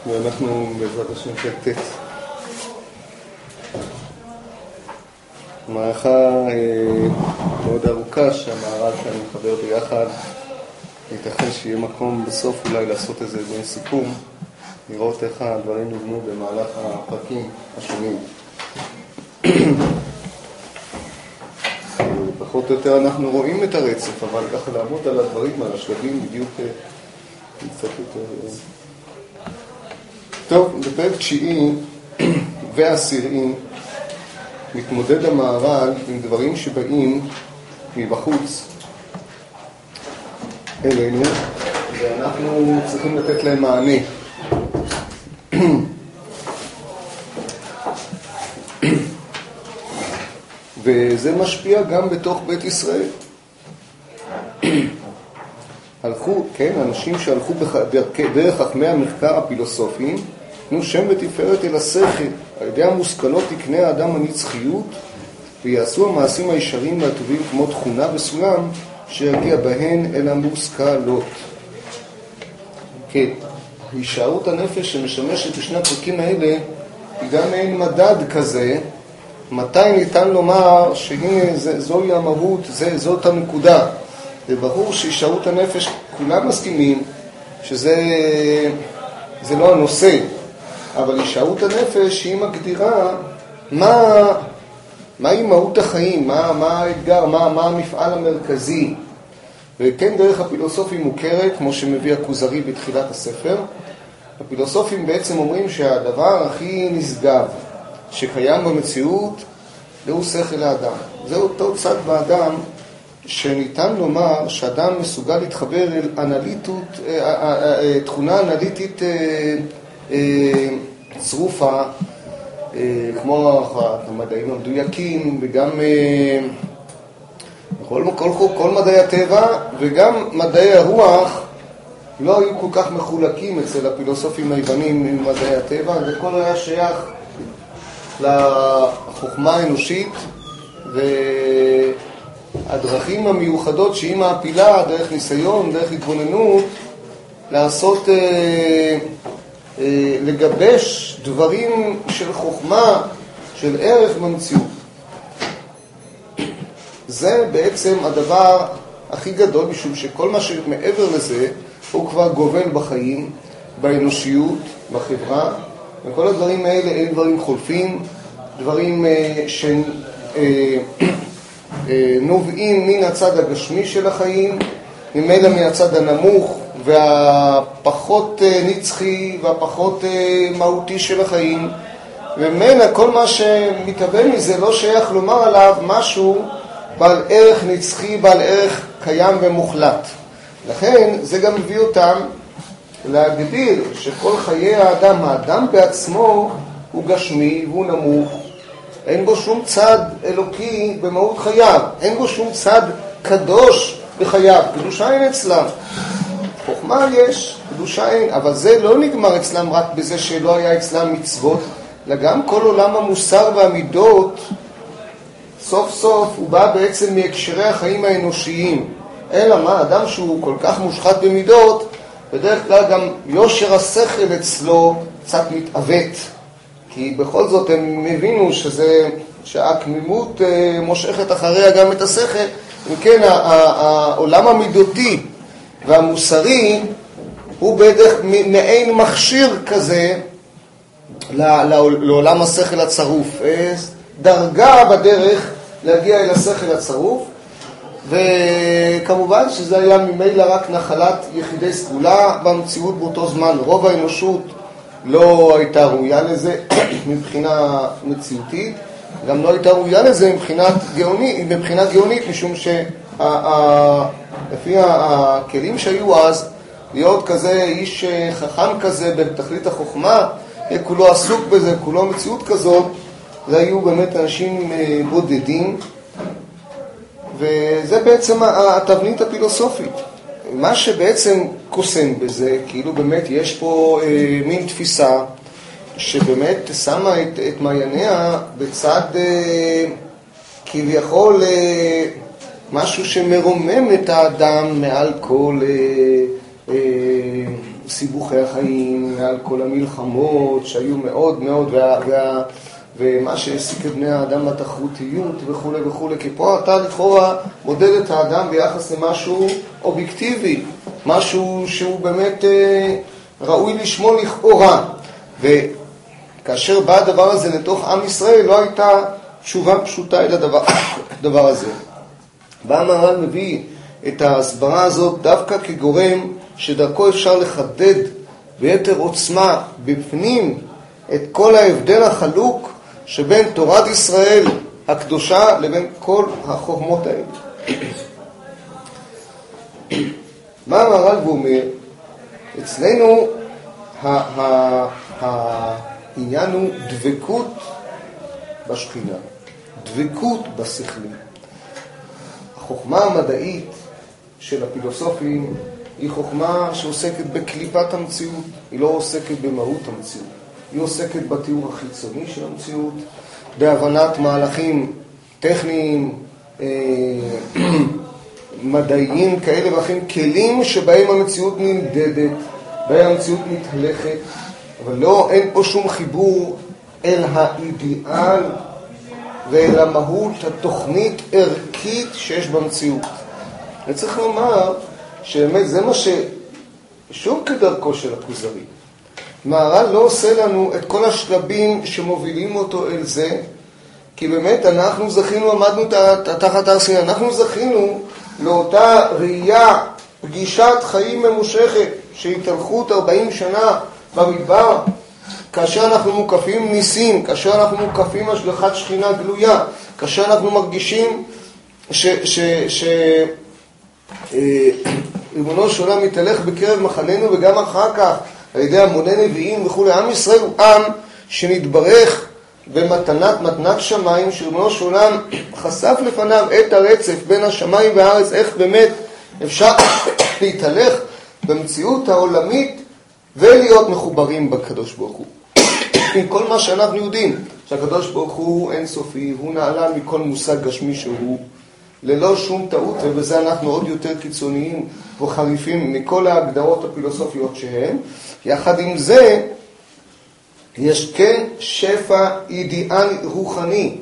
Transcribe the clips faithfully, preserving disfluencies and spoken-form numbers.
ואנחנו בעזרת השם כתת. מערכה אה, מאוד ארוכה שהמערל כאן מחבר ביחד. ייתכן שיהיה מקום בסוף אולי לעשות איזה בין סיכום, לראות איך הדברים נבנו במהלך הפרקים השונים. פחות או יותר אנחנו רואים את הרצף, אבל ככה לעמוד על הדברים, על השלבים בדיוק קצת יותר. טוב, בפרק תשיעי ועשירי מתמודד המהר"ל עם דברים שבאים מבחוץ אלינו, ואנחנו צריכים לתת להם מענה. וזה משפיע גם בתוך בית ישראל. הלכו, כן, אנשים שהלכו דרך חכמי המחקר הפילוסופיים, תנו שם ותפארת אל השכל, על ידי המושכלות תקנה האדם הנצחיות, ויעשו המעשים הישרים והטובים כמו תכונה וסולם, שיגיע בהן אל המושכלות. כן, הישארות הנפש שמשמשת בשני הפרקים האלה, היא גם אין מדד כזה, מתי ניתן לומר שהנה זוהי המהות, זה, זאת הנקודה. זה ברור שהישארות הנפש, כולם מסכימים שזה זה לא הנושא, אבל הישארות הנפש היא מגדירה מה, מהי מהות החיים, מה, מה האתגר, מה, מה המפעל המרכזי. וכן דרך הפילוסופים מוכרת, כמו שמביא הכוזרי בתחילת הספר. הפילוסופים בעצם אומרים שהדבר הכי נשגב שקיים במציאות, זהו שכל האדם. זהו אותו צד באדם שניתן לומר שאדם מסוגל להתחבר אל אנליטות, תכונה אנליטית צרופה, כמו המדעים המדויקים, וגם כל, כל, כל מדעי הטבע וגם מדעי הרוח לא היו כל כך מחולקים אצל הפילוסופים היוונים עם מדעי הטבע, וכל היה שייך לחוכמה האנושית והדרכים המיוחדות שהיא מעפילה דרך ניסיון, דרך התבוננות, לעשות, אה, אה, לגבש דברים של חוכמה, של ערך במציאות. זה בעצם הדבר הכי גדול, משום שכל מה שמעבר לזה הוא כבר גובל בחיים, באנושיות, בחברה, וכל הדברים האלה הם דברים חולפים, דברים אה, שנובעים מן הצד הגשמי של החיים, ממילא מהצד הנמוך והפחות אה, נצחי והפחות אה, מהותי של החיים, וממילא כל מה שמתהווה מזה לא שייך לומר עליו משהו בעל ערך נצחי, בעל ערך קיים ומוחלט. לכן זה גם מביא אותם להגדיר שכל חיי האדם, האדם בעצמו הוא גשמי והוא נמוך, אין בו שום צד אלוקי במהות חייו, אין בו שום צד קדוש בחייו, קדושה אין אצלם. חוכמה יש, קדושה אין, אבל זה לא נגמר אצלם רק בזה שלא היה אצלם מצוות, אלא גם כל עולם המוסר והמידות, סוף סוף הוא בא בעצם מהקשרי החיים האנושיים. אלא מה, אדם שהוא כל כך מושחת במידות, בדרך כלל גם יושר השכל אצלו קצת מתעוות, כי בכל זאת הם מבינו שזה, שהקמימות מושכת אחריה גם את השכל. וכן, העולם המידותי והמוסרי הוא בדרך מעין מכשיר כזה לעולם השכל הצרוף, דרגה בדרך להגיע אל השכל הצרוף. וכמובן שזה היה ממילא רק נחלת יחידי סגולה במציאות באותו זמן. רוב האנושות לא הייתה ראויה לזה מבחינה מציאותית, גם לא הייתה ראויה לזה מבחינת גאונית, מבחינה גאונית, משום שלפי הכלים שהיו אז, להיות כזה איש חכם כזה בתכלית החוכמה, כולו עסוק בזה, כולו מציאות כזאת, זה היו באמת אנשים בודדים. וזה בעצם התבנית הפילוסופית. מה שבעצם קוסם בזה, כאילו באמת יש פה אה, מין תפיסה שבאמת שמה את, את מעייניה בצד אה, כביכול אה, משהו שמרומם את האדם מעל כל אה, אה, סיבוכי החיים, ועל כל המלחמות שהיו מאוד מאוד, וה, וה, ומה שהעסיק את בני האדם בתחרותיות וכו' וכו', כי פה אתה לכאורה מודד את האדם ביחס למשהו אובייקטיבי, משהו שהוא באמת אה, ראוי לשמו לכאורה. וכאשר בא הדבר הזה לתוך עם ישראל, לא הייתה תשובה פשוטה אל הדבר, הדבר הזה. בא המהר"ל מביא את ההסברה הזאת דווקא כגורם שדרכו אפשר לחדד ביתר עוצמה בפנים את כל ההבדל החלוק שבין תורת ישראל הקדושה לבין כל החוכמות האלה. מה המהר"ל אומר? אצלנו העניין הוא דבקות בשכינה, דבקות בשכלים. החוכמה המדעית של הפילוסופים היא חוכמה שעוסקת בקליפת המציאות, היא לא עוסקת במהות המציאות, היא עוסקת בתיאור החיצוני של המציאות, בהבנת מהלכים טכניים, אה, מדעיים כאלה ואחרים, כלים שבהם המציאות נמדדת, בהם המציאות מתהלכת, אבל לא, אין פה שום חיבור אל האידיאל ואל המהות התוכנית ערכית שיש במציאות. אני צריך לומר שבאמת זה מה ששום כדרכו של הכוזרי. מהר"ל לא עושה לנו את כל השלבים שמובילים אותו אל זה, כי באמת אנחנו זכינו, עמדנו תחת הר סיני, אנחנו זכינו לאותה ראייה, פגישת חיים ממושכת, שהתהלכות ארבעים שנה במדבר, כאשר אנחנו מוקפים ניסים, כאשר אנחנו מוקפים השגחת שכינה גלויה, כאשר אנחנו מרגישים ש... ש, ש ריבונו של עולם מתהלך בקרב מחננו, וגם אחר כך על ידי המוני נביאים וכו'. עם ישראל הוא עם שנתברך במתנת מתנת שמיים, שריבונו של עולם חשף לפניו את הרצף בין השמיים והארץ, איך באמת אפשר להתהלך במציאות העולמית ולהיות מחוברים בקדוש ברוך הוא. עם כל מה שאנחנו יודעים, שהקדוש ברוך הוא אינסופי, הוא נעלה מכל מושג גשמי שהוא, ללא שום טעות, ובזה אנחנו עוד יותר קיצוניים וחריפים מכל ההגדרות הפילוסופיות שהם. יחד עם זה, יש כן שפע אידיאלי רוחני,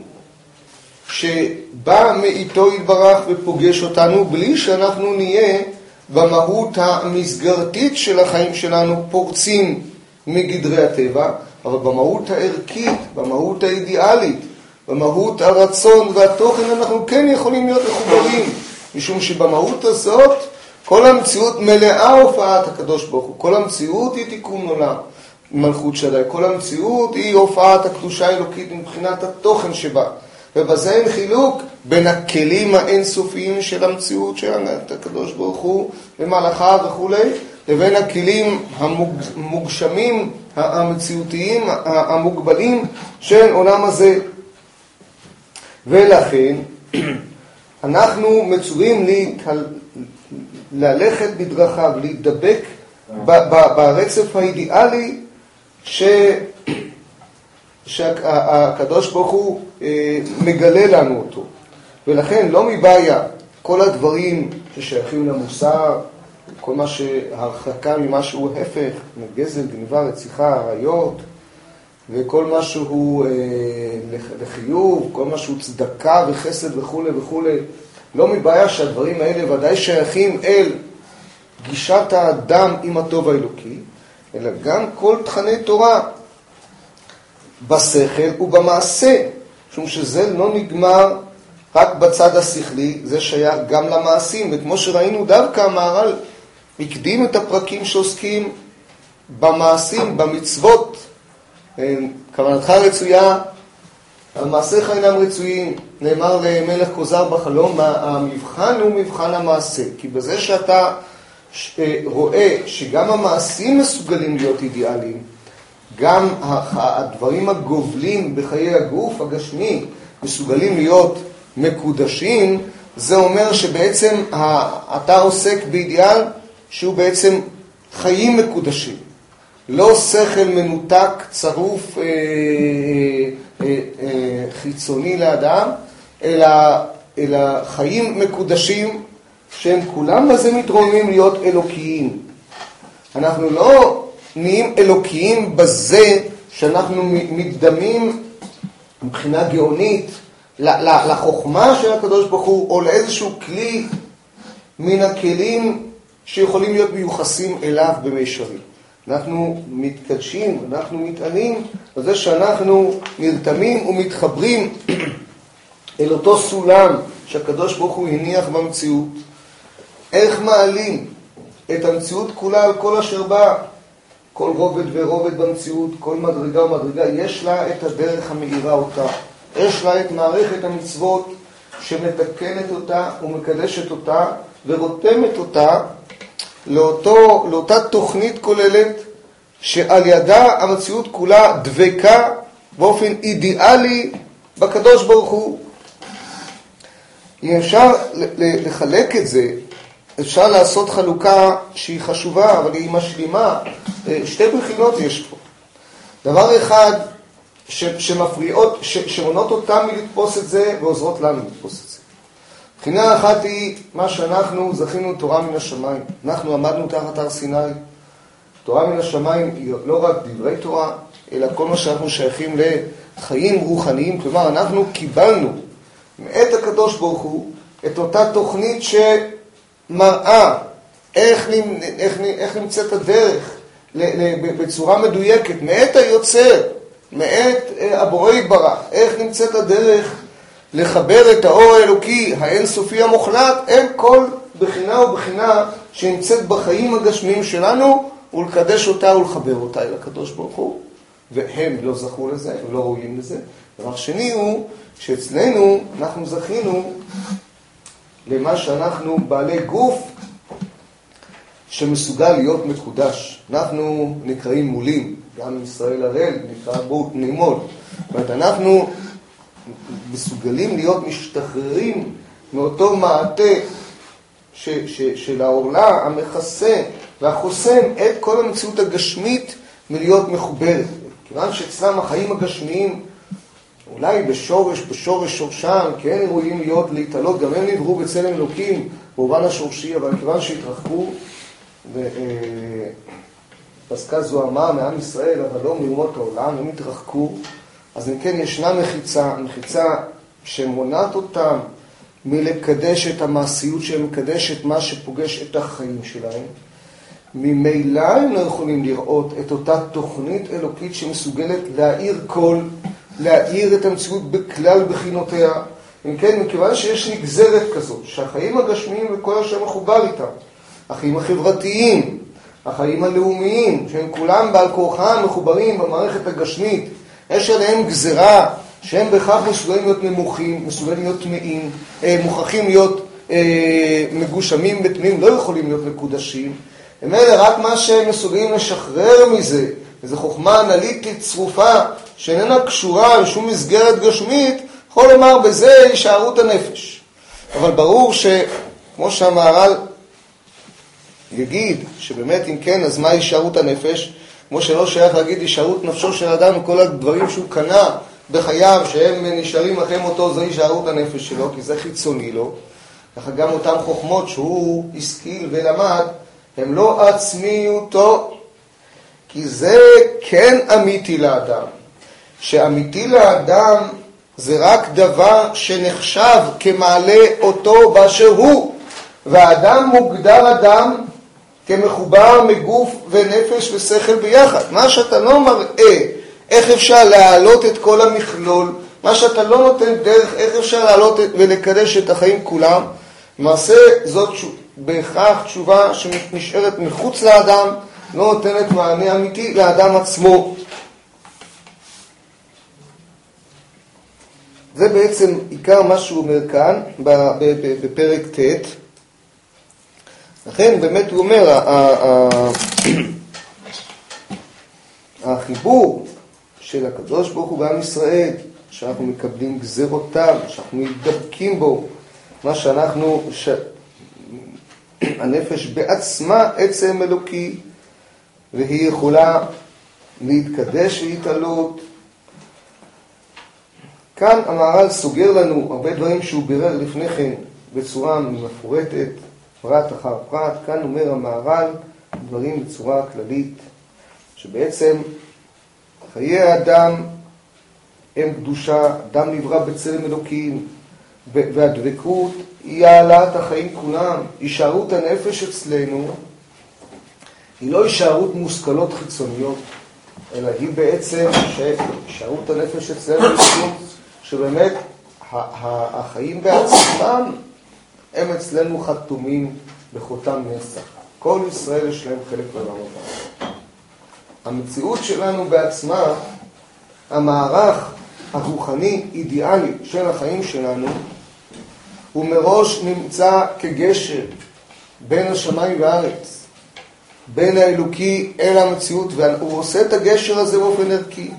שבא מאיתו יתברך ופוגש אותנו, בלי שאנחנו נהיה במהות המסגרתית של החיים שלנו פורצים מגדרי הטבע, אבל במהות הערכית, במהות האידיאלית, במהות הרצון והתוכן אנחנו כן יכולים להיות מחוברים, משום שבמהות הזאת כל המציאות מלאה הופעת הקדוש ברוך הוא, כל המציאות היא תיקון עולם, מלכות שדי, כל המציאות היא הופעת הקדושה האלוקית מבחינת התוכן שבה, ובזה אין חילוק בין הכלים האינסופיים של המציאות של הקדוש ברוך הוא ומלאכיו וכו', לבין הכלים המוגשמים, המציאותיים, המוגבלים של עולם הזה. ולכן אנחנו מצווים ללכת בדרכיו, להידבק ברצף האידיאלי ש... שהקדוש ברוך הוא מגלה לנו אותו. ולכן לא מבעיה כל הדברים ששייכים למוסר, כל מה שהרחקה ממה שהוא הפך, גזל, גניבה, רציחה, עריות, וכל מה שהוא אה, לחיוב, כל מה שהוא צדקה וחסד וכו' וכו'. לא מבעיה שהדברים האלה ודאי שייכים אל גישת האדם עם הטוב האלוקי, אלא גם כל תכני תורה בשכל ובמעשה, משום שזה לא נגמר רק בצד השכלי, זה שייך גם למעשים. וכמו שראינו דווקא המהר"ל הקדים את הפרקים שעוסקים במעשים, במצוות. כוונתך רצויה, המעשיך אינם רצויים, נאמר למלך כוזר בחלום, המבחן הוא מבחן המעשה, כי בזה שאתה רואה שגם המעשים מסוגלים להיות אידיאליים, גם הדברים הגובלים בחיי הגוף הגשמי מסוגלים להיות מקודשים, זה אומר שבעצם אתה עוסק באידיאל שהוא בעצם חיים מקודשים. לא שכל מנותק, צרוף, אה, אה, אה, חיצוני לאדם, אלא, אלא חיים מקודשים שהם כולם בזה מתרוממים להיות אלוקיים. אנחנו לא נהיים אלוקיים בזה שאנחנו מתדמים מבחינה גאונית לחוכמה של הקדוש ברוך הוא, או לאיזשהו כלי מן הכלים שיכולים להיות מיוחסים אליו במישרים. אנחנו מתקדשים, אנחנו מתענים על זה שאנחנו נרתמים ומתחברים אל אותו סולם שהקדוש ברוך הוא הניח במציאות. איך מעלים את המציאות כולה על כל אשר בא, כל רובד ורובד במציאות, כל מדרגה ומדרגה, יש לה את הדרך המאירה אותה. יש לה את מערכת המצוות שמתקנת אותה ומקדשת אותה ורותמת אותה לאותו, לאותה תוכנית כוללת שעל ידה המציאות כולה דבקה באופן אידיאלי בקדוש ברוך הוא. אם אפשר לחלק את זה, אפשר לעשות חלוקה שהיא חשובה, אבל היא משלימה. שתי בחינות יש פה. דבר אחד, שמפריעות, שמונות אותם מלתפוס את זה ועוזרות לנו לתפוס את זה. בחינה אחת היא מה שאנחנו זכינו תורה מן השמיים. אנחנו עמדנו תחת הר סיני. תורה מן השמיים היא לא רק דברי תורה, אלא כל מה שאנחנו שייכים לחיים רוחניים. כלומר, אנחנו קיבלנו מאת הקדוש ברוך הוא את אותה תוכנית שמראה איך, איך, איך נמצאת הדרך בצורה מדויקת, מאת היוצר, מאת הבורא יתברך, איך נמצאת הדרך לחבר את האור האלוקי, האינסופי המוחלט, אל כל בחינה ובחינה שנמצאת בחיים הגשמיים שלנו, ולקדש אותה ולחבר אותה אל הקדוש ברוך הוא. והם לא זכו לזה, הם לא ראויים לזה. דבר שני הוא שאצלנו אנחנו זכינו למה שאנחנו בעלי גוף שמסוגל להיות מקודש. אנחנו נקראים מולים, גם ישראל הראל נקרא בו נעמול. זאת אומרת, אנחנו מסוגלים להיות משתחררים מאותו מעטה ש, ש, של העורלה המכסה והחוסם את כל המציאות הגשמית מלהיות מחוברת. כיוון שאצלם החיים הגשמיים אולי בשורש, בשורש שורשם, כן ראויים להיות להתעלות, גם הם נבראו בצלם אלוקים במובן השורשי, אבל כיוון שהתרחקו ופסקה זוהמה מעם ישראל, אבל לא מאומות העולם, הם התרחקו, אז אם כן ישנה מחיצה, מחיצה שמונעת אותם מלקדש את המעשיות שלהם, מקדש את מה שפוגש את החיים שלהם. ממילא הם לא יכולים לראות את אותה תוכנית אלוקית שמסוגלת להאיר כל, להאיר את המציאות בכלל בחינותיה. אם כן, מכיוון שיש נגזרת כזאת, שהחיים הגשמיים וכל אשר מחובר איתם, החיים החברתיים, החיים הלאומיים, שהם כולם בעל כורחם מחוברים במערכת הגשמית, יש עליהם גזרה שהם בכך מסוגלים להיות נמוכים, מסוגלים להיות טמאים, מוכרחים להיות אה, מגושמים בטמאים, לא יכולים להיות מקודשים. הם אלה רק מה שהם מסוגלים לשחרר מזה, איזו חוכמה אנליטית צרופה שאיננה קשורה עם שום מסגרת גשמית, יכול לומר בזה הישארות הנפש. אבל ברור שכמו שהמהר"ל יגיד, שבאמת אם כן, אז מה הישארות הנפש? כמו שלא שייך להגיד הישארות נפשו של אדם וכל הדברים שהוא קנה בחייו שהם נשארים אחרי מותו, זה הישארות הנפש שלו, כי זה חיצוני לו. ככה גם אותם חוכמות שהוא השכיל ולמד, הם לא עצמיותו, כי זה כן אמיתי לאדם. שאמיתי לאדם זה רק דבר שנחשב כמעלה אותו באשר הוא, והאדם מוגדר אדם כמחובר מגוף ונפש ושכל ביחד. מה שאתה לא מראה איך אפשר להעלות את כל המכלול, מה שאתה לא נותן דרך איך אפשר להעלות ולקדש את החיים כולם, למעשה זאת בהכרח תשובה שנשארת מחוץ לאדם, לא נותנת מענה אמיתי לאדם עצמו. זה בעצם עיקר מה שהוא אומר כאן בפרק ט'. לכן באמת הוא אומר, החיבור של הקדוש ברוך הוא בעם ישראל, שאנחנו מקבלים גזרותיו, שאנחנו מתדבקים בו, מה שאנחנו, ש... הנפש בעצמה עצם אלוקי, והיא יכולה להתקדש ולהתעלות. כאן המהר"ל סוגר לנו הרבה דברים שהוא בירר לפני כן בצורה מפורטת, פרט אחר פרט. כאן אומר המהר"ל דברים בצורה כללית, שבעצם חיי האדם הם קדושה, אדם נברא בצלם אלוקים, והדבקות היא העלאת החיים כולם. הישארות הנפש אצלנו היא לא הישארות מושכלות חיצוניות, אלא היא בעצם שהישארות הנפש אצלנו שבאמת החיים בעצמם הם אצלנו חתומים בחותם נסח. כל ישראל יש להם חלק בעולמות. המציאות שלנו בעצמה, המערך הרוחני אידיאלי של החיים שלנו, הוא מראש נמצא כגשר בין השמיים והארץ, בין האלוקי אל המציאות, והוא עושה את הגשר הזה באופן ערכי.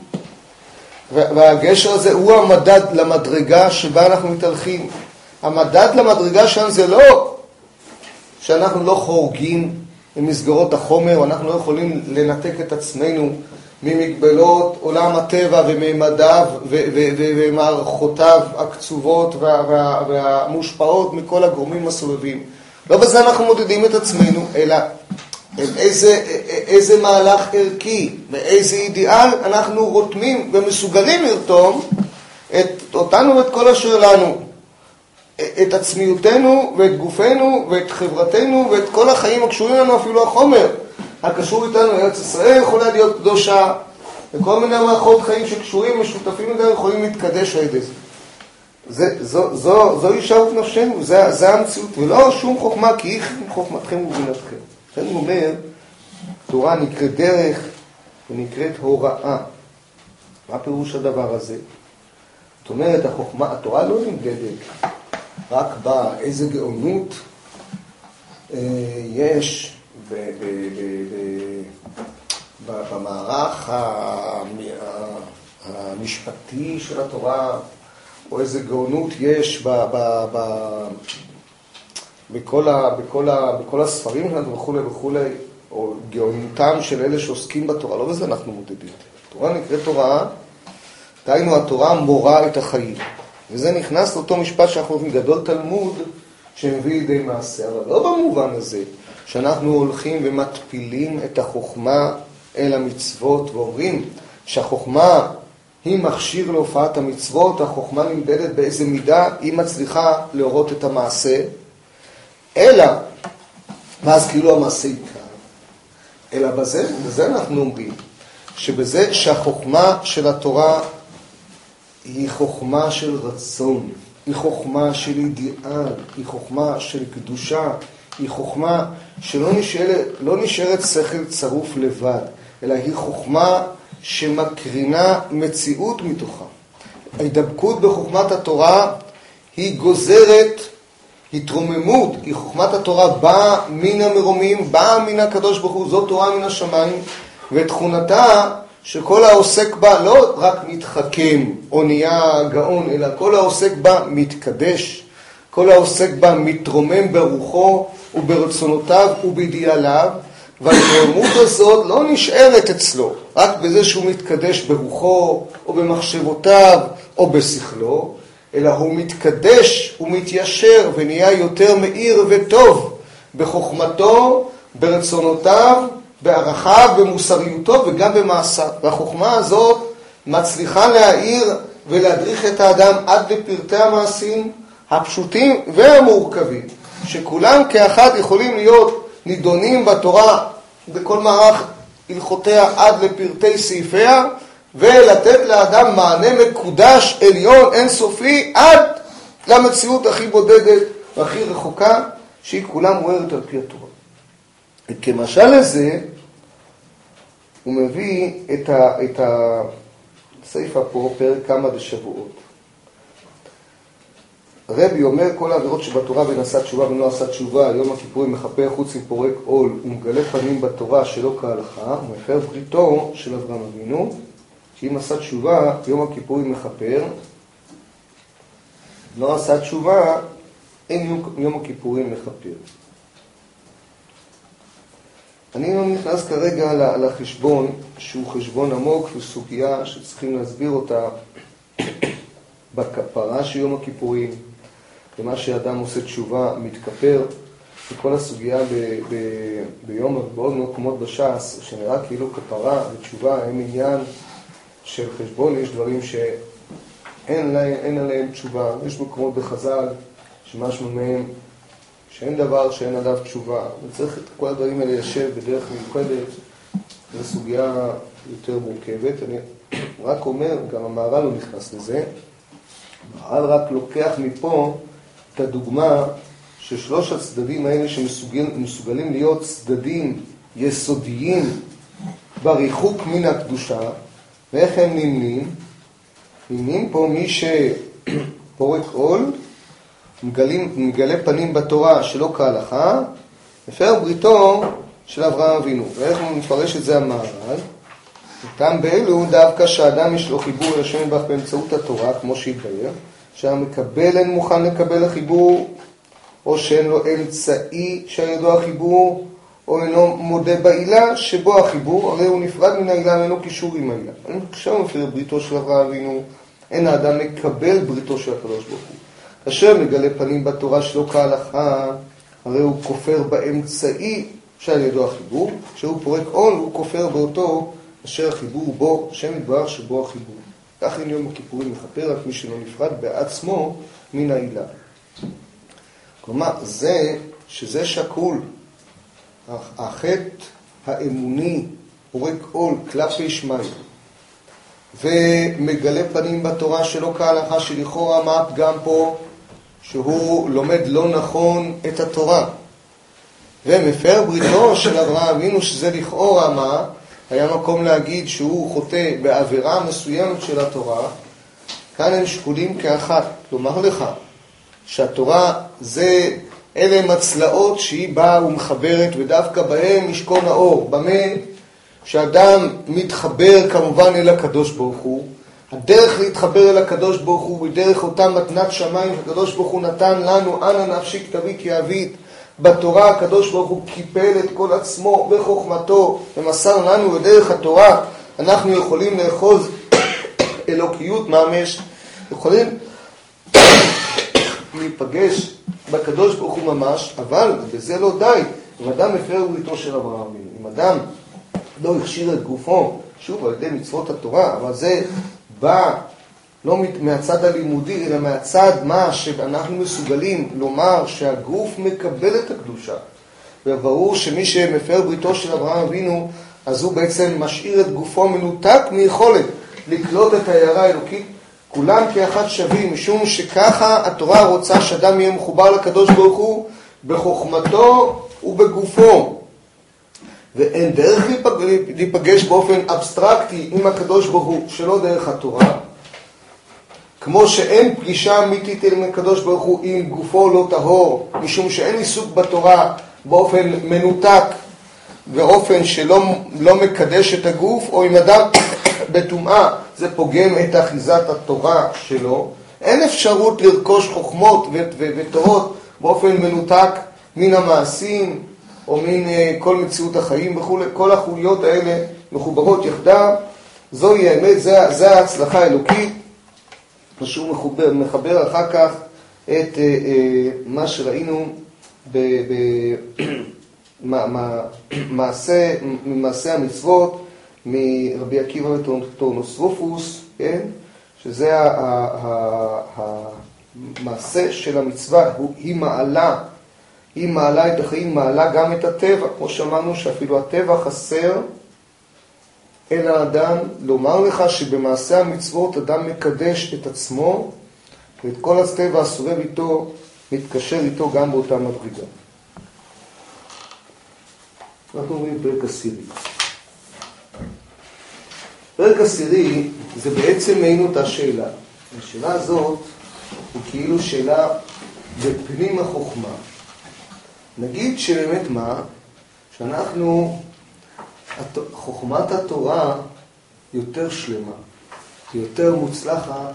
והגשר הזה הוא המדד למדרגה שבה אנחנו מתהלכים. המדד למדרגה שלנו זה לא שאנחנו לא חורגים ממסגרות החומר, ואנחנו לא יכולים לנתק את עצמנו ממגבלות עולם הטבע וממדיו ומערכותיו הקצובות והמושפעות מכל הגורמים הסובבים. לא בזה אנחנו מודדים את עצמנו, אלא איזה, איזה מהלך ערכי ואיזה אידיאל אנחנו רותמים ומסוגלים לרתום את אותנו ואת כל אשר לנו, את עצמיותנו ואת גופנו ואת חברתנו ואת כל החיים הקשורים לנו, אפילו החומר הקשור איתנו. ארץ ישראל יכולה להיות קדושה, וכל מיני מערכות חיים שקשורים משותפים איתנו יכולים להתקדש על ידי זה. זה, זו, זו, זו הישארות נפשנו, זה, זה המציאות, ולא שום חוכמה, כי היא חוכמתכם ובינתכם. לכן הוא אומר, תורה נקראת דרך ונקראת הוראה. מה פירוש הדבר הזה? זאת אומרת, החוכמה, התורה לא נמדדת רק באיזה גאונות אה, יש ב, ב, ב, ב, ב, במערך המשפטי של התורה, או איזה גאונות יש ב, ב, ב, בכל, ה, בכל, ה, בכל הספרים שלנו וכו' וכו', או גאונותם של אלה שעוסקים בתורה. לא בזה אנחנו מודדים. התורה נקראת תורה, דהיינו התורה מורה את החיים. וזה נכנס לאותו משפט שאנחנו אומרים, גדול תלמוד שמביא לידי מעשה. אבל לא במובן הזה שאנחנו הולכים ומטפילים את החוכמה אל המצוות, ואומרים שהחוכמה היא מכשיר להופעת המצוות, החוכמה נמדדת באיזה מידה היא מצליחה להורות את המעשה, אלא, ואז כאילו המעשה יקרה, אלא בזה, בזה אנחנו אומרים, שבזה שהחוכמה של התורה היא חוכמה של רצון, היא חוכמה של אידיאל, היא חוכמה של קדושה, היא חוכמה שלא נשארת, לא נשארת שכל צרוף לבד, אלא היא חוכמה שמקרינה מציאות מתוכה. ההידבקות בחוכמת התורה היא גוזרת התרוממות, כי חוכמת התורה באה מן המרומים, באה מן הקדוש ברוך הוא, זאת תורה מן השמיים, ותכונתה שכל העוסק בה לא רק מתחכם או נהיה גאון, אלא כל העוסק בה מתקדש, כל העוסק בה מתרומם ברוחו וברצונותיו ובאידיאליו, וההתרוממות הזאת לא נשארת אצלו רק בזה שהוא מתקדש ברוחו או במחשבותיו או בשכלו, אלא הוא מתקדש ומתיישר ונהיה יותר מאיר וטוב בחוכמתו, ברצונותיו, בערכיו, במוסריותו וגם במעשיו. והחוכמה הזאת מצליחה להאיר ולהדריך את האדם עד לפרטי המעשים הפשוטים והמורכבים, שכולם כאחד יכולים להיות נידונים בתורה בכל מערך הלכותיה עד לפרטי סעיפיה, ולתת לאדם מענה מקודש, עליון, אינסופי, עד למציאות הכי בודדת והכי רחוקה, שהיא כולה מוארת על פי התורה. כמשל לזה, הוא מביא את, ה, את הסעיפה פה, פרק כמה דשבועות. הרבי אומר, כל העבירות שבתורה בין עשה תשובה ולא עשה תשובה, יום הכיפורים מחפה חוץ עם פורק עול ומגלה פנים בתורה שלא כהלכה, ומפר בריתו של אברהם אבינו, שאם עשה תשובה, יום הכיפורים מחפר, לא עשה תשובה, אין יום, יום הכיפורים מחפר. אני לא נכנס כרגע לחשבון, שהוא חשבון עמוק וסוגיה שצריכים להסביר אותה בכפרה של יום הכיפורים, ומה שאדם עושה תשובה מתכפר, שכל הסוגיה ב, ב, ביום בעוד מקומות בש"ס, שנראה כאילו כפרה ותשובה, הם עניין של חשבון, יש דברים שאין להם, אין עליהם תשובה, יש מקומות בחז"ל שמשהו מהם שאין דבר שאין עליו תשובה, וצריך את כל הדברים האלה לשב בדרך מיוחדת, זו סוגיה יותר מורכבת. אני רק אומר, גם המהר"ל לא נכנס לזה, המהר"ל רק לוקח מפה את הדוגמה ששלוש הצדדים האלה שמסוגלים להיות צדדים יסודיים בריחוק מן הקדושה, ואיך הם נמנים? נמנים פה מי שפורק עול, מגלה פנים בתורה שלא כהלכה, מפר בריתו של אברהם אבינו. ואיך הוא מפרש את זה המהר"ל? אותם באלו דווקא שהאדם יש לו חיבור אל השם יתברך באמצעות התורה, כמו שהתבאר, שהמקבל אין מוכן לקבל החיבור, או שאין לו אמצעי שידו החיבור, או אינו מודה בעילה שבו החיבור, הרי הוא נפרד מן העילה ואינו קישור עם העילה. עכשיו הוא מפר בריתו של אברהם אבינו, אין האדם מקבל בריתו של הקדוש ברוך הוא. כאשר מגלה פנים בתורה שלא כהלכה, הרי הוא כופר באמצעי שעל ידו החיבור, כשהוא פורק עול הוא כופר באותו אשר החיבור בו, שם יתברך שבו החיבור. כך אין יום הכיפורים מכפר רק מי שלא נפרד בעצמו מן העילה. כלומר, זה שזה שקול, החטא האמוני פורק עול כלפי שמיים, ומגלה פנים בתורה שלא כהלכה, שלכאורה מה הפגם פה? שהוא לומד לא נכון את התורה, ומפר בריתו של אברהם אבינו, שזה לכאורה מה? היה מקום להגיד שהוא חוטא בעבירה מסוימת של התורה. כאן הם שקולים כאחת. לומר לך שהתורה זה אלה מצלעות שהיא באה ומחברת, ודווקא בהם משכון האור. במה? שאדם מתחבר כמובן אל הקדוש ברוך הוא. הדרך להתחבר אל הקדוש ברוך הוא היא דרך אותה מתנת שמיים הקדוש ברוך הוא נתן לנו. אנא נפשי כתבי כי אבית. בתורה הקדוש ברוך הוא קיפל את כל עצמו בחוכמתו ומסר לנו, בדרך התורה אנחנו יכולים לאחוז אלוקיות ממש, יכולים להיפגש בקדוש ברוך הוא ממש. אבל בזה לא די. אם אדם מפר בריתו של אברהם אבינו, אם אדם לא הכשיר את גופו, שוב על ידי מצוות התורה, אבל זה בא לא מהצד הלימודי, אלא מהצד מה שאנחנו מסוגלים לומר שהגוף מקבל את הקדושה. וברור שמי שמפר בריתו של אברהם אבינו, אז הוא בעצם משאיר את גופו מנותק מיכולת לקלוט את ההערה האלוקית. כולם כאחד שווים, משום שככה התורה רוצה שאדם יהיה מחובר לקדוש ברוך הוא בחוכמתו ובגופו. ואין דרך להיפגש באופן אבסטרקטי עם הקדוש ברוך הוא שלא דרך התורה. כמו שאין פגישה אמיתית עם הקדוש ברוך הוא אם גופו לא טהור, משום שאין עיסוק בתורה באופן מנותק, באופן שלא לא מקדש את הגוף, או אם אדם בטומאה זה פוגם את אחיזת התורה שלו. אין אפשרות לרכוש חוכמות ותורות באופן מנותק מן המעשים או מן כל מציאות החיים וכו'. כל החוליות האלה מחוברות יחדיו. זוהי האמת, זה, זה ההצלחה האלוקית. שהוא מחבר, מחבר אחר כך את אה, אה, מה שראינו במעשה מעשה המצוות מרבי עקיבא וטורנוסרופוס, כן? שזה המעשה של המצווה, היא מעלה, היא מעלה את החיים, מעלה גם את הטבע, כמו שאמרנו שאפילו הטבע חסר אל האדם. לומר לך שבמעשה המצוות אדם מקדש את עצמו, ואת כל הטבע הסובב איתו, מתקשר איתו גם באותה מדרגה. אנחנו אומרים פרק עשירי. פרק עשירי זה בעצם מעין אותה שאלה. השאלה הזאת היא כאילו שאלה בפנים החוכמה. נגיד שבאמת מה? שאנחנו חוכמת התורה יותר שלמה, יותר מוצלחת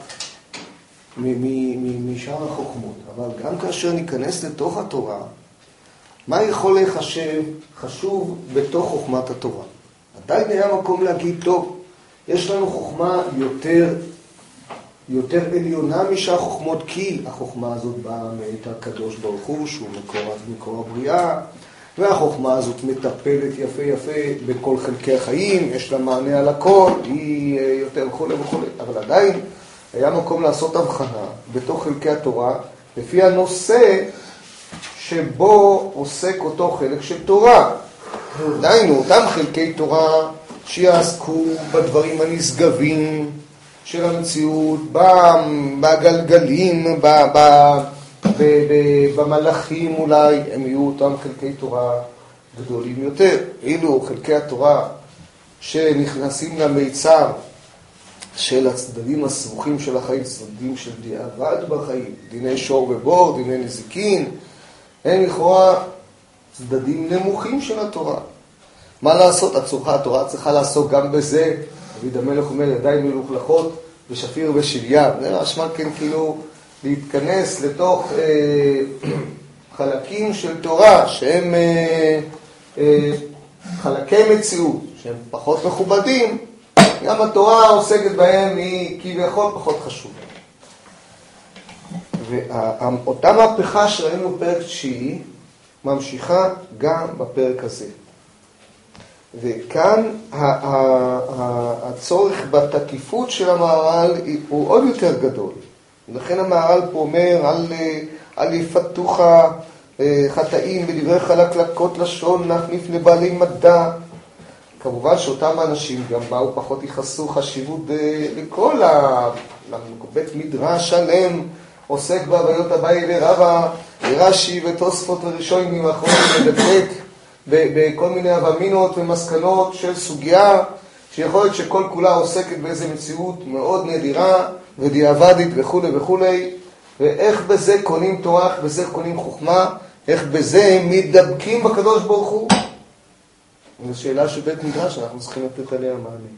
משאר החוכמות. אבל גם כאשר ניכנס לתוך התורה, מה יכול לחשב חשוב בתוך חוכמת התורה? עדיין היה מקום להגיד, טוב, יש לנו חוכמה יותר יותר עליונה משאר חוכמות, כי החוכמה הזאת באה מאת הקדוש ברוך הוא, שהוא מקור, מקור הבריאה, והחוכמה הזאת מטפלת יפה יפה בכל חלקי החיים, יש לה מענה על הכל, היא יותר וכו' וכו'. אבל עדיין היה מקום לעשות הבחנה בתוך חלקי התורה, לפי הנושא שבו עוסק אותו חלק של תורה. דיינו, אותם חלקי תורה שיעסקו בדברים הנשגבים של המציאות, בגלגלים, במלאכים אולי, הם יהיו אותם חלקי תורה גדולים יותר. אילו חלקי התורה שנכנסים למיצר של הצדדים הסבוכים של החיים, צדדים של דיעבד בחיים, דיני שור ובור, דיני נזיקין, הם לכאורה צדדים נמוכים של התורה. מה לעשות? הצורך התורה צריכה לעסוק גם בזה. דוד המלך אומר, ידיים מלוכלכות ושפיר ושליה. זה משמע כן כאילו להתכנס לתוך אה, חלקים של תורה שהם אה, אה, חלקי מציאות, שהם פחות מכובדים. גם התורה עוסקת בהם היא כביכול פחות חשובה. ואותה מהפכה שראינו בפרק תשיעי ממשיכה גם בפרק הזה. וכאן הצורך בתקיפות של המהר"ל הוא עוד יותר גדול. לכן המהר"ל פה אומר, אל, אל יפתוך חטאים בדברי חלקלקות לשון, נחניף לבעלי מדע. כמובן שאותם האנשים גם באו פחות ייחסו חשיבות לכל בית מדרש שלם, עוסק בהוויות אביי ורבא, רש"י ותוספות וראשונים ואחרונים מדקדק בכל מיני אבמינות ומסקנות של סוגיה שיכול להיות שכל כולה עוסקת באיזו מציאות מאוד נדירה ודיעבדית וכו' וכו', ואיך בזה קונים תורה, איך בזה קונים חוכמה, איך בזה הם מתדבקים בקדוש ברוך הוא. זו שאלה של בית מדרש, אנחנו צריכים לתת עליה מענה.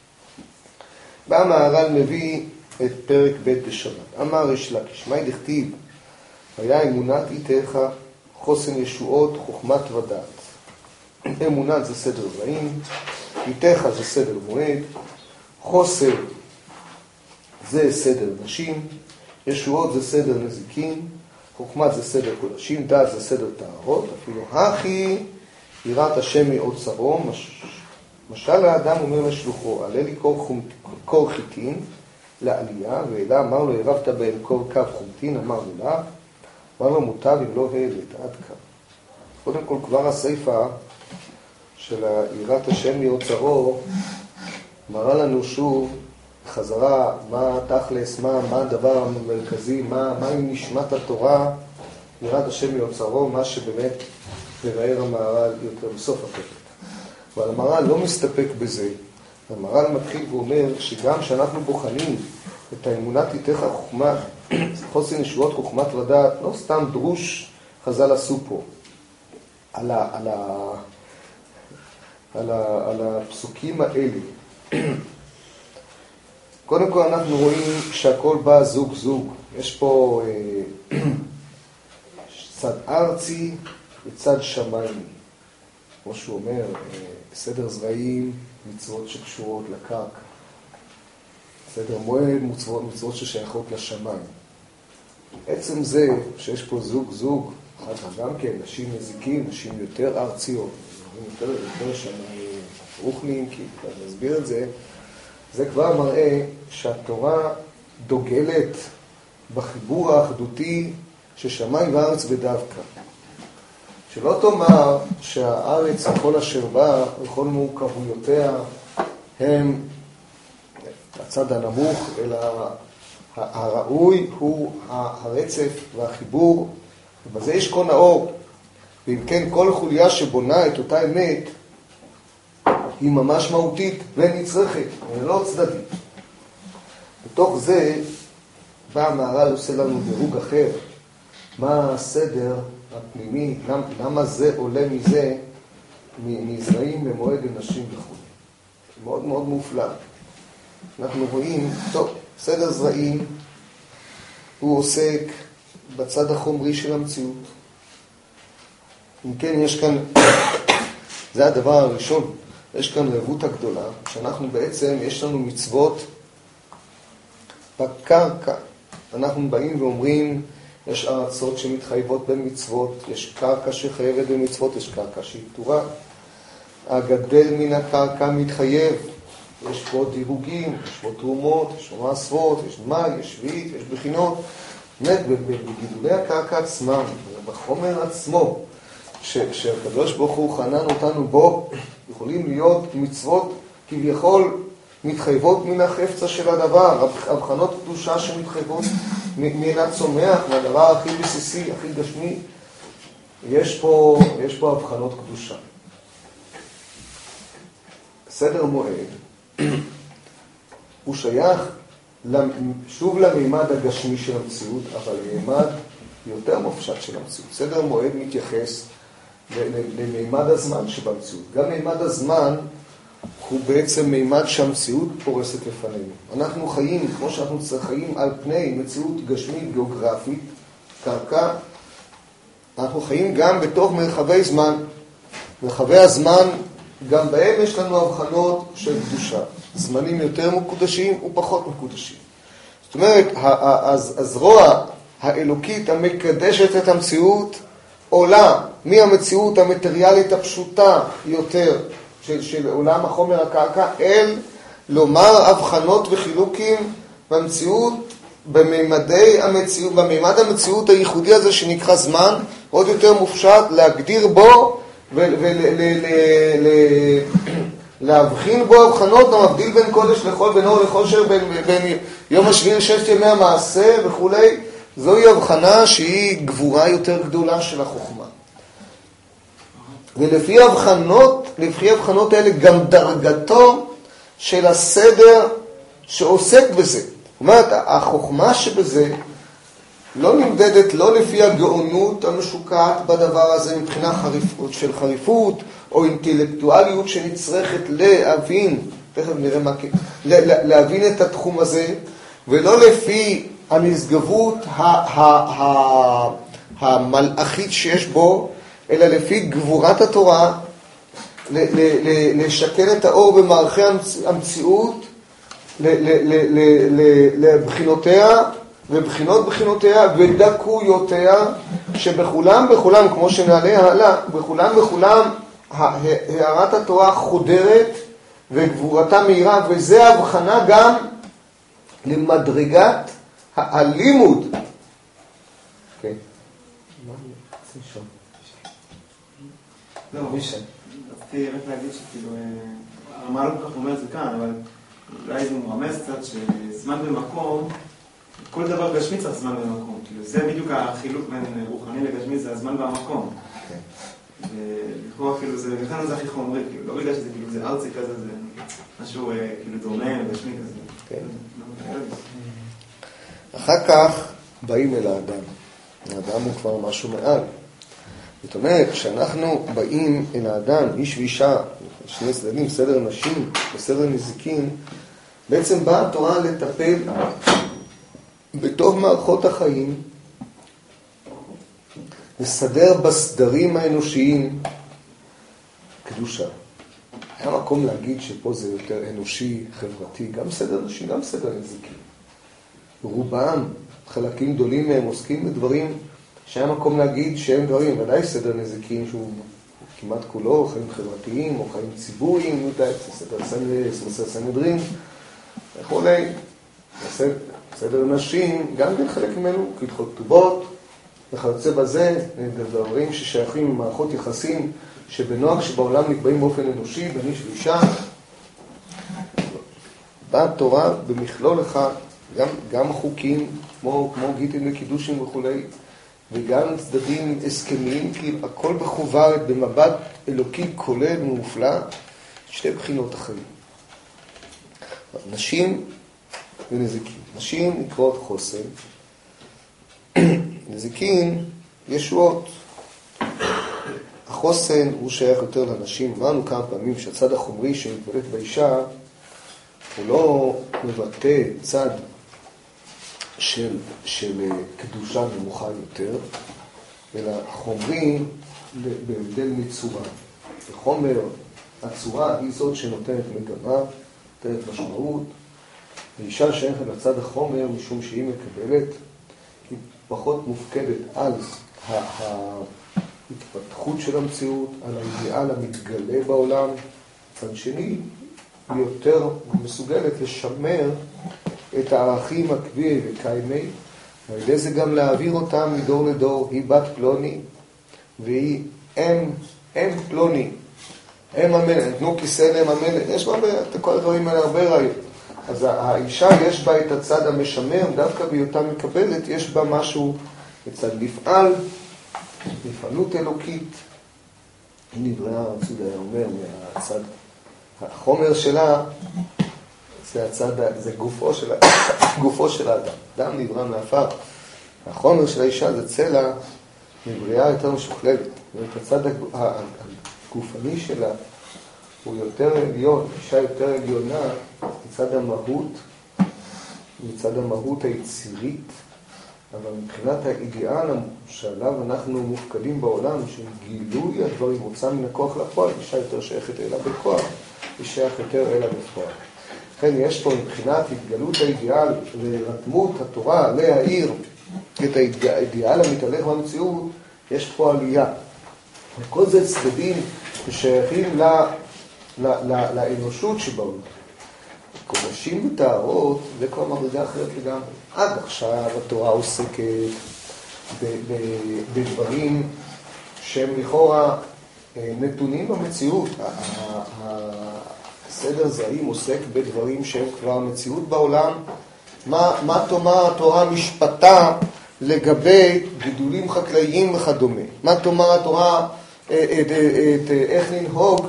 בא המהר"ל מביא את פרק ב' בשבת. אמר ריש לקיש, מאי דכתיב, היה אמונת איתך, חוסן ישועות, חוכמת ודעת. אמונת זה סדר זרעים, איתך זה סדר מועד, חוסן זה סדר נשים, ישועות זה סדר נזיקין, חוכמת זה סדר קודשים, דעת זה סדר טהרות, אפילו הכי יראת השם מאוצרו. משל האדם אומר לשלוחו, עלה לי קור חיטין לעלייה, ואלה אמר לו, הרבת בהם קור קו חומטין, אמר לו לה, אמר לו מוטב אם לא העלית, עד כאן. קודם כל כבר הסיפה של יראת השם מאוצרו מראה לנו שוב חזרה מה תכלס, מה, מה הדבר המרכזי, מה, מה עם נשמת התורה, יראת השם מאוצרו, מה שבאמת מבאר המהר"ל יותר בסוף הפרק. אבל המהר"ל לא מסתפק בזה. המהר"ל מתחיל ואומר שגם שאנחנו בוחנים את האמונת איתך חוכמה, חוסן ישועות חוכמת ודעת, לא סתם דרוש חז"ל עשו פה, על, ה, על, ה, על, ה, על הפסוקים האלה. קודם כל אנחנו רואים שהכל בא זוג זוג. יש פה אה, צד ארצי וצד שמיים. כמו שהוא אומר, אה, סדר זרעים, מצוות שקשורות לקרקע. סדר מועד, מצוות, מצוות ששייכות לשמיים. עצם זה שיש פה זוג זוג, אחת גם כן, נשים נזיקים, נשים יותר ארציות, יותר, יותר שמיים, רוחניים, כי אני אסביר את זה, זה כבר מראה שהתורה דוגלת בחיבור האחדותי ששמיים וארץ בדווקא. שלא תאמר שהארץ, הכל אשר בא, וכל מורכבויותיה, הם הצד הנמוך, אלא הראוי הוא הרצף והחיבור, ובזה יש כל האור. ואם כן, כל חוליה שבונה את אותה אמת, היא ממש מהותית ונצרכת, ולא צדדית. בתוך זה בא המהר"ל עושה לנו דירוג אחר. מה הסדר הפנימי, למה זה עולה מזה, מזרעים למועד לנשים וכו'. מאוד מאוד מופלא. אנחנו רואים, טוב, סדר זרעים, הוא עוסק בצד החומרי של המציאות. אם כן, יש כאן, זה הדבר הראשון, יש כאן רבות הגדולה, שאנחנו בעצם, יש לנו מצוות בקרקע. אנחנו באים ואומרים, יש ארצות שמתחייבות במצוות, יש קרקע שחייבת במצוות, יש קרקע שהיא פטורה. הגדל מן הקרקע מתחייב, יש פה דירוגים, יש פה תרומות, יש פה מעשרות, יש מים, יש שביעית, יש בחינות. באמת, בגידולי הקרקע עצמם, בחומר עצמו, שהקדוש ברוך הוא חנן אותנו בו, יכולים להיות מצוות כביכול מתחייבות מן החפצה של הדבר, הבחנות קדושה שמתחייבות מן הצומח, מהדבר הכי בסיסי, הכי גשמי. יש פה, יש פה הבחנות קדושה. סדר מועד הוא שייך שוב למימד הגשמי של המציאות, אבל למימד יותר מופשט של המציאות. סדר מועד מתייחס למימד הזמן שבמציאות. גם מימד הזמן הוא בעצם מימד שהמציאות פורסת לפנינו. אנחנו חיים, כמו שאנחנו חיים על פני מציאות גשמית גיאוגרפית, קרקע, אנחנו חיים גם בתוך מרחבי זמן. מרחבי הזמן, גם בהם יש לנו הבחנות של קדושה. זמנים יותר מקודשים ופחות מקודשים. זאת אומרת, הזרוע האלוקית המקדשת את המציאות עולה מהמציאות המטריאלית הפשוטה יותר של, של עולם החומר הקרקע אל לומר הבחנות וחילוקים במציאות, בממדי המציאות, בממד המציאות הייחודי הזה שנקרא זמן, עוד יותר מופשט להגדיר בו ולהבחין בו הבחנות המבדיל בין קודש לחול, בין אור לחושר, בין, בין יום השביעי לששת ימי המעשה וכולי. זוהי הבחנה שהיא גבורה יותר גדולה של החוכמה. ולפי הבחנות, לפי הבחנות האלה גם דרגתו של הסדר שעוסק בזה. זאת אומרת, החוכמה שבזה לא נמדדת לא לפי הגאונות המשוקעת בדבר הזה מבחינה חריפות, של חריפות או אינטלקטואליות שנצרכת להבין, תכף נראה מה, להבין את התחום הזה, ולא לפי הנשגבות המלאכית שיש בו, אלא לפי גבורת התורה, לשכן את האור במערכי המציאות, לבחינותיה, ובחינות בחינותיה ודקויותיה, שבכולם, בכולם, כמו שנעלה הלאה, בכולם, בכולם, הערת התורה חודרת וגבורתה מהירה, וזה הבחנה גם למדרגת הלימוד. כן. לא, רציתי רק להגיד שכאילו, הרמ"ל לא כל כך אומר את זה כאן, אבל אולי זה מרמז קצת שזמן במקום, כל דבר גשמי צריך זמן במקום. כאילו, זה בדיוק החילוק בין רוחני לגשמי, זה הזמן והמקום. ולכאורה כאילו זה, לכאן זה הכי חומרי, כאילו, לא בגלל שזה כאילו זה ארצי כזה, זה משהו כאילו דומה, גשמי כזה. כן. אחר כך באים אל האדם. האדם הוא כבר משהו מעל. זאת אומרת, כשאנחנו באים אל האדם, איש ואישה, שני צדדים, סדר נשים וסדר נזיקין, בעצם באה התורה לטפל בתוך מערכות החיים, לסדר בסדרים האנושיים קדושה. היה מקום להגיד שפה זה יותר אנושי, חברתי, גם סדר נשים, גם סדר נזיקין. רובם, חלקים גדולים מהם עוסקים בדברים שהיה מקום להגיד שהם דברים, ודאי סדר נזיקין שהוא כמעט כולו, חיים חברתיים או חיים ציבוריים, סדר סנהדרין, וכולי. סדר נשים, גם כן חלק ממנו, כהלכות כתובות, וכיוצא בזה, דברים ששייכים למערכות יחסים שבנוהג שבעולם נקבעים באופן אנושי, בין איש ואישה. באה תורה במכלול אחד, גם, גם חוקים, כמו, כמו גיטין וקידושים וכולי, וגם צדדים הסכמיים, כי הכל בחוברת במבט אלוקי כולל ומופלא, שתי בחינות החיים. נשים ונזיקין. נשים נקראות חוסן, נזיקין ישועות. החוסן הוא שייך יותר לנשים. אמרנו כמה פעמים שהצד החומרי שמתבלט באישה הוא לא מבטא צד של, של קדושה נמוכה יותר, אלא חומרי בהבדל מצורה. בחומר, הצורה היא זאת שנותנת מגמה, נותנת משמעות, האישה שייכת לצד החומר משום שהיא מקבלת, היא פחות מופקדת על ההתפתחות של המציאות, על האידיאל המתגלה בעולם. מצד שני, היא יותר מסוגלת לשמר את הערכים הקביעי וקיימי, ועל ידי זה גם להעביר אותם מדור לדור. היא בת פלוני, והיא אם, אם פלוני, אם המלך, תנו כיסא להם המלך, יש בה את כל הדברים האלה הרבה רעיון. אז האישה יש בה את הצד המשמר, דווקא בהיותה מקבלת, יש בה משהו, מצד לפעל, לפעלות אלוקית. היא נבראה, רצוד היה אומר, מהצד, החומר שלה, זה הצד, זה גופו של, גופו של האדם. אדם נברא מעפר. החומר של האישה זה צלע, נבראה יותר משוכללת. הצד הגופני שלה הוא יותר עליון, אישה יותר עליונה מצד המהות, מצד המהות היצירית, אבל מבחינת האידיאל שעליו אנחנו מופקדים בעולם, של גילוי הדברים, מוצא מן הכוח לפועל, אישה יותר שייכת אלה בכוח, אישה יותר אלה בפועל. לכן יש פה מבחינת התגלות האידיאל ורתמות התורה להאיר את האידיאל המתהלך במציאות, יש פה עלייה. וכל זה צדדים ששייכים ל, ל, ל, לאנושות שבעולם. קודשים וטהרות, זה כבר מדרגה אחרת לגמרי. עד עכשיו התורה עוסקת ב, ב, בדברים שהם לכאורה נתונים במציאות. הסדר זהים עוסק בדברים שהם כבר מציאות בעולם. מה, מה תאמר התורה משפטה לגבי גידולים חקלאיים וכדומה? מה תאמר התורה את, את, את, איך לנהוג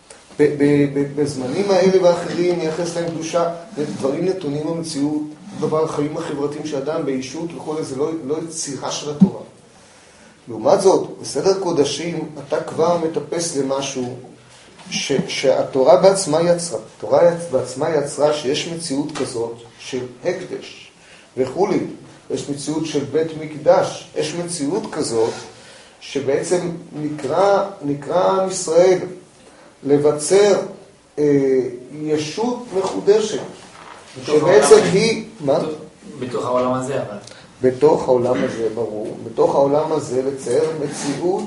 בזמנים האלה ואחרים, נייחס להם קדושה? דברים נתונים במציאות, דבר החיים החברתיים של אדם, באישות וכל זה, לא, לא יצירה של התורה. לעומת זאת, בסדר קודשים אתה כבר מטפס למשהו ש, שהתורה בעצמה יצרה. התורה בעצמה יצרה שיש מציאות כזאת של הקדש וכולי. יש מציאות של בית מקדש. יש מציאות כזאת שבעצם נקרא, נקרא עם ישראל לבצר אה, ישות מחודשת. שבעצם היא... מה? בתוך העולם הזה, אבל... בתוך העולם הזה, ברור. בתוך העולם הזה לצייר מציאות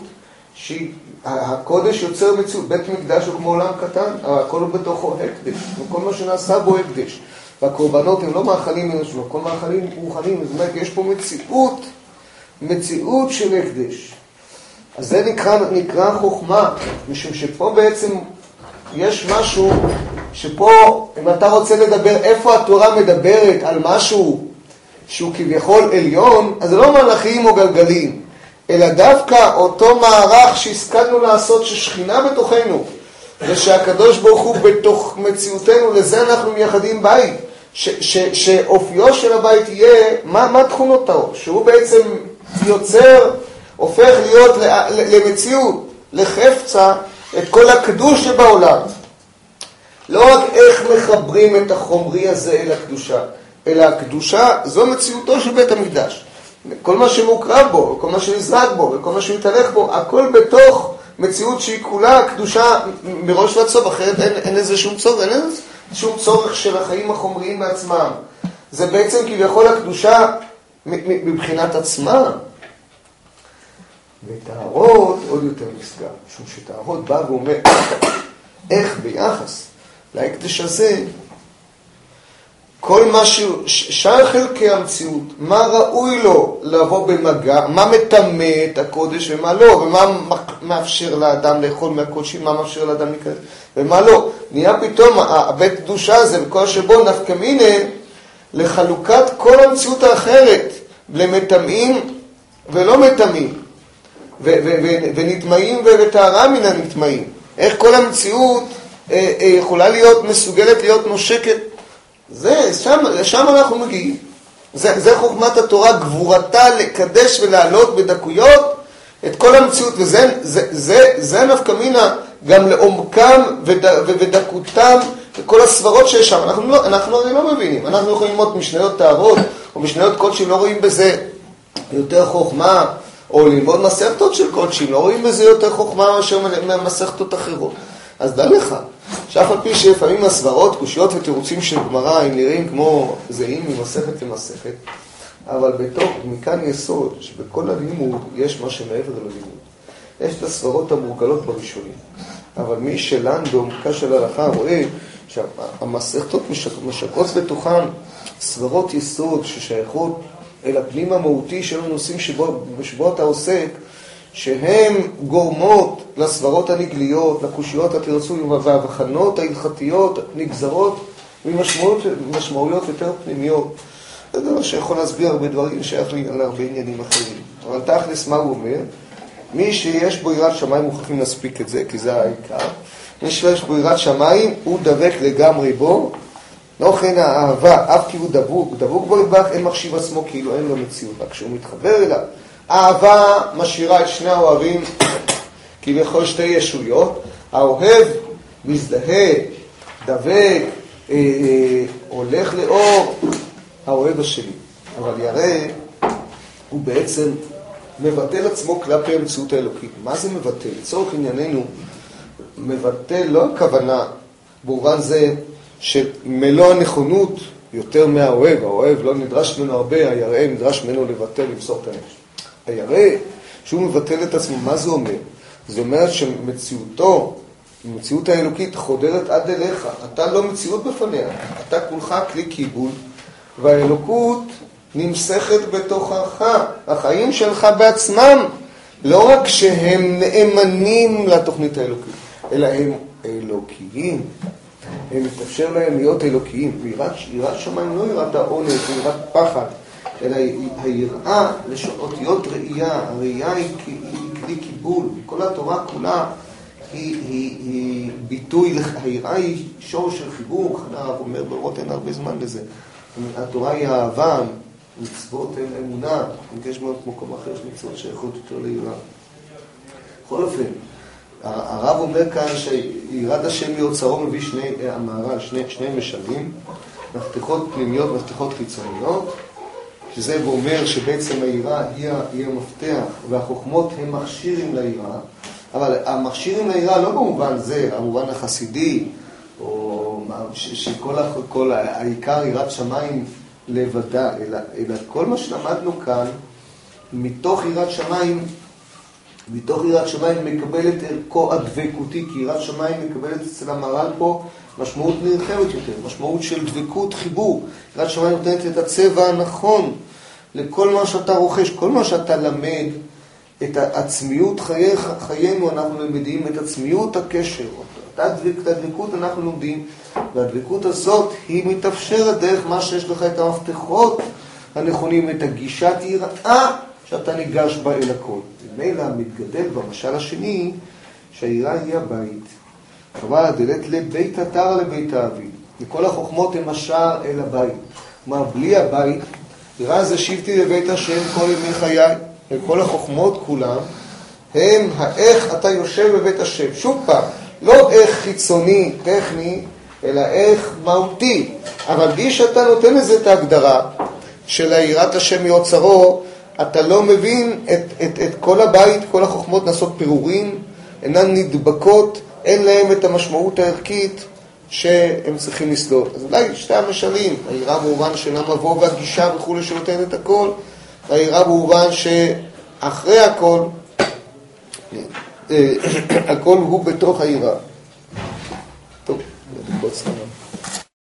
שהקודש יוצר מציאות. בית מקדש הוא כמו עולם קטן, הכל הוא בתוכו הקדש. וכל מה שנעשה בו הקדש. והקורבנות הם לא מאכלים אנושיים, כל מאכלים רוחניים. זאת אומרת, יש פה מציאות, מציאות של הקדש. אז זה נקרא, נקרא חוכמה, משום שפה בעצם יש משהו שפה, אם אתה רוצה לדבר איפה התורה מדברת על משהו שהוא כביכול עליון, אז זה לא מלאכים או גלגלים, אלא דווקא אותו מערך שהשכלנו לעשות, ששכינה בתוכנו, ושהקדוש ברוך הוא בתוך מציאותנו, לזה אנחנו מייחדים בית, ש, ש, שאופיו של הבית יהיה, מה, מה תכונות האור? שהוא בעצם יוצר, הופך להיות למציאות, לחפצה, את כל הקדוש שבעולם. לא רק איך מחברים את החומרי הזה אל הקדושה, אלא הקדושה זו מציאותו של בית המקדש. כל מה שמוקרב בו, כל מה שנזרק בו, וכל מה שמתהלך בו, הכל בתוך מציאות שהיא כולה קדושה מראש ועד סוף, אחרת אין, אין איזה שום צורך, אין איזה שום צורך של החיים החומריים בעצמם. זה בעצם כביכול הקדושה מבחינת עצמה. וטהרות עוד יותר נסגר, משום שטהרות בא ואומר איך ביחס להקדש הזה, כל מה ששאר חלקי המציאות, מה ראוי לו לבוא במגע, מה מטמא את הקודש ומה לא, ומה מאפשר לאדם לאכול מהקודשים, מה מאפשר לאדם להיכנס ומה לא. נהיה פתאום הבית קדושה הזה וכל שבו נפקא מינה לחלוקת כל המציאות האחרת למטמאים ולא מטמאים, ונטמאים וטהרה מן הנטמאים. איך כל המציאות אה, אה, יכולה להיות מסוגלת להיות נושקת. זה, שם, לשם אנחנו מגיעים. זה, זה חוכמת התורה, גבורתה לקדש ולעלות בדקויות את כל המציאות, וזה זה, זה, זה נפקא מינה גם לעומקם וד, ודקותם וכל הסברות שיש שם. אנחנו לא, אנחנו הרי לא מבינים. אנחנו יכולים ללמוד משניות טהרות או משניות קודשים, לא רואים בזה יותר חוכמה, או ללמוד מסכתות של קודשים, לא רואים בזה יותר חוכמה מאשר מסכתות אחרות. אז דע לך, שאף על פי שלפעמים הסברות, קושיות ותירוצים של גמרא הם נראים כמו זהים ממסכת למסכת, אבל בתוך, מכאן יסוד, שבכל הלימוד יש מה שמעבר ללימוד. יש את הסברות המורגלות בראשונים. אבל מי שלנדו, מקש של הלכה, רואה שהמסכתות משקות בתוכן סברות יסוד ששייכות אל הפנים המהותי של הנושאים שבו, שבו אתה עוסק, שהן גורמות לסברות הנגליות, לקושיות התרצויים וההבחנות ההלכתיות נגזרות ממשמעויות יותר פנימיות. זה דבר שיכול להסביר הרבה דברים שייך להרבה עניינים אחרים. אבל תכלס מה הוא אומר? מי שיש בו יראת שמיים מוכרחים להספיק את זה, כי זה העיקר. מי שיש בו יראת שמיים הוא דבק לגמרי בו, לא כן האהבה, אף כי הוא דבוק, דבוק בו ידבח, אין מחשיב עצמו כאילו אין לו מציאות. רק כשהוא מתחבר אליו, האהבה משאירה את שני האוהבים כביכול שתי ישויות. האוהב מזדהה, דבק, אה, אה, הולך לאור, האוהב השני. אבל יראה, הוא בעצם מבטל עצמו כלפי המציאות האלוקית. מה זה מבטל? לצורך ענייננו, מבטל לא הכוונה במובן זה שמלוא הנכונות יותר מהאוהב. האוהב לא נדרש ממנו הרבה, היראה נדרש ממנו לבטל, למסור את הנפש. היראה, שהוא מבטל את עצמו, מה זה אומר? זה אומר שמציאותו, המציאות האלוקית חודרת עד אליך. אתה לא מציאות בפניה, אתה כולך כלי קיבול, והאלוקות נמסכת בתוכך. החיים שלך בעצמם, לא רק שהם נאמנים לתוכנית האלוקית, אלא הם אלוקיים. הם מתאפשר להם להיות אלוקיים. ויראת שמיים לא יראת העונש, יראת פחד, אלא היראה לאותיות ראייה. הראייה היא כלי קיבול. כל התורה כולה היא, היא, היא ביטוי, היראה היא שור של חיבור. הרב אומר ברות אין הרבה זמן לזה. התורה היא אהבה, מצוות אין אמונה, יש מאוד מקום אחר של מצוות שייכות יותר ליראה. בכל אופן, הרב אומר כאן שיראת השם מיוצרו מביא שני, המהר"ל, שני, שני משלים, מפתחות פנימיות, מפתחות חיצוניות, שזה אומר שבעצם היראה היא, היא המפתח, והחוכמות הם מכשירים ליראה, אבל המכשירים ליראה לא במובן זה, המובן החסידי, או שכל כל העיקר יראת שמיים לבדה, אלא, אלא כל מה שלמדנו כאן, מתוך יראת שמיים, מתוך יראת שמיים מקבלת ערכו הדבקותי, כי יראת שמיים מקבלת אצל המהר"ל פה משמעות נרחבת יותר, משמעות של דבקות, חיבור. יראת שמיים נותנת את הצבע הנכון לכל מה שאתה רוכש, כל מה שאתה למד, את העצמיות חייך, חיינו אנחנו למדים, את עצמיות הקשר, את הדבקות אנחנו לומדים, והדבקות הזאת היא מתאפשרת דרך מה שיש לך את המפתחות הנכונים, את הגישת יראה שאתה ניגש בה אל הכל. ומילא מתגדל במשל השני שהיראה היא הבית. חבל דלת לבית אתר לבית האביב. וכל החוכמות הם השער אל הבית. כלומר, בלי הבית, יראה זה שבתי לבית השם כל ימי חיי. וכל החוכמות כולם הם האיך אתה יושב בבית השם. שוב פעם, לא איך חיצוני, טכני, אלא איך מהותי. אבל בלי שאתה נותן לזה את ההגדרה של יראת השם מיוצרו, אתה לא מבין את, את, את כל הבית, כל החוכמות נעשות פירורים, אינן נדבקות, אין להם את המשמעות הערכית שהם צריכים לסלול. אז אולי שתי המשלים, היראה במובן של המבוא והגישה וכו' שנותן את הכל, והיראה במובן שאחרי הכל, הכל הוא בתוך היראה. טוב, נקבוץ לנו.